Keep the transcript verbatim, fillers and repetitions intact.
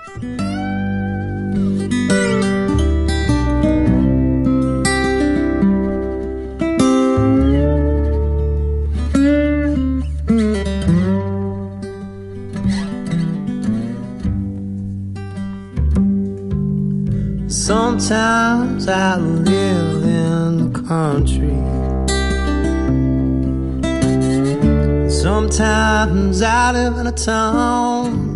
Sometimes I live in the country. Sometimes I live in a town.